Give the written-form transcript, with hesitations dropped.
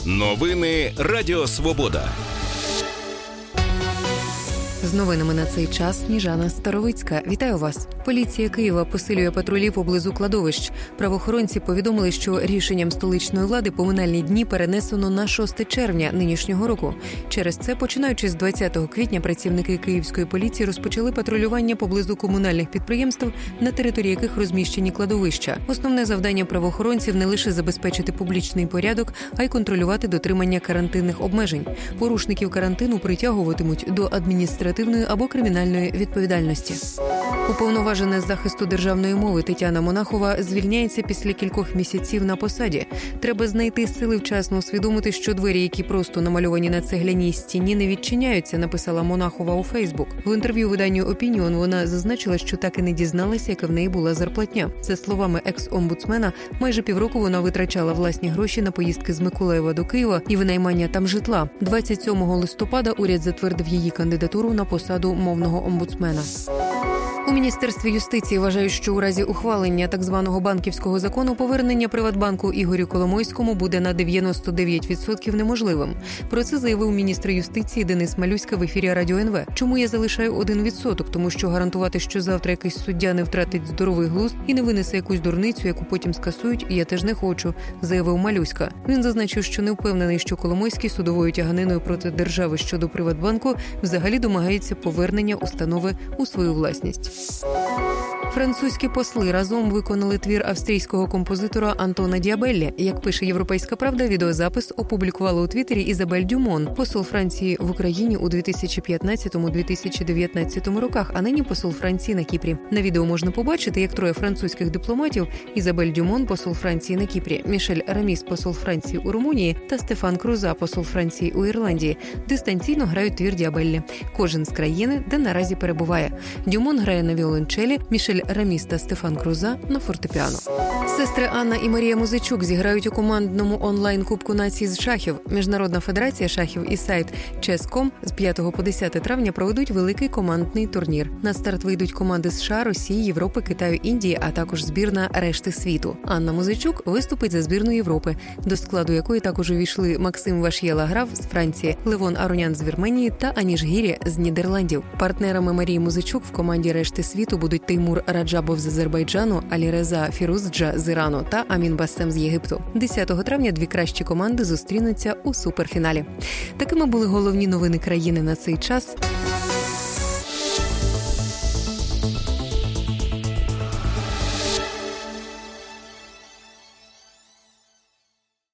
Новини Радіо Свобода. З новинами на цей час Сніжана Старовицька. Вітаю вас. Поліція Києва посилює патрулі поблизу кладовищ. Правоохоронці повідомили, що рішенням столичної влади поминальні дні перенесено на 6 червня нинішнього року. Через це, починаючи з 20 квітня, працівники київської поліції розпочали патрулювання поблизу комунальних підприємств, на території яких розміщені кладовища. Основне завдання правоохоронців не лише забезпечити публічний порядок, а й контролювати дотримання карантинних обмежень. Порушників карантину притягуватимуть до адміністративної або кримінальної відповідальності. Уповноважена з захисту державної мови Тетяна Монахова звільняється після кількох місяців на посаді. Треба знайти сили вчасно усвідомити, що двері, які просто намальовані на цегляній стіні, не відчиняються, написала Монахова у Фейсбук. В інтерв'ю виданню «Опініон» вона зазначила, що так і не дізналася, яка в неї була зарплатня. За словами екс-омбудсмена, майже півроку вона витрачала власні гроші на поїздки з Миколаєва до Києва і винаймання там житла. 27 листопада уряд затвердив її кандидатуру на посаду мовного омбудсмена. У Міністерстві юстиції вважають, що у разі ухвалення так званого банківського закону повернення Приватбанку Ігорю Коломойському буде на 99% неможливим. Про це заявив міністр юстиції Денис Малюська в ефірі Радіо НВ. Чому я залишаю 1%? Тому що гарантувати, що завтра якийсь суддя не втратить здоровий глузд і не винесе якусь дурницю, яку потім скасують, я теж не хочу, заявив Малюська. Він зазначив, що не впевнений, що Коломойський судовою тяганиною проти держави щодо Приватбанку взагалі домагається повернення установи у свою власність. Французькі посли разом виконали твір австрійського композитора Антона Діабеллі. Як пише «Європейська правда», відеозапис опублікувала у Твіттері Ізабель Дюмон, посол Франції в Україні у 2015-2019 роках, а нині посол Франції на Кіпрі. На відео можна побачити, як троє французьких дипломатів – Ізабель Дюмон, посол Франції на Кіпрі, Мішель Раміс, посол Франції у Румунії та Стефан Круза, посол Франції у Ірландії, дистанційно грають твір Діабеллі. Кожен з країни, де наразі перебуває. Дюмон грає на віолончелі, Мішель Раміс та Стефан Круза на фортепіано. Сестри Анна і Марія Музичук зіграють у командному онлайн-кубку націй з шахів. Міжнародна федерація шахів і сайт Chess.com з 5 по 10 травня проведуть великий командний турнір. На старт вийдуть команди США, Росії, Європи, Китаю, Індії, а також збірна решти світу. Анна Музичук виступить за збірну Європи, до складу якої також увійшли Максим Вашєла-Граф з Франції, Левон Аронян з Вірменії та Аніш Гірі з Нідерландів. Партнерами Марії Музичук в команді решти світу будуть Теймур Раджабов з Азербайджану, Аліреза Фірузджа з Ірану та Амін Басем з Єгипту. 10 травня дві кращі команди зустрінуться у суперфіналі. Такими були головні новини країни на цей час.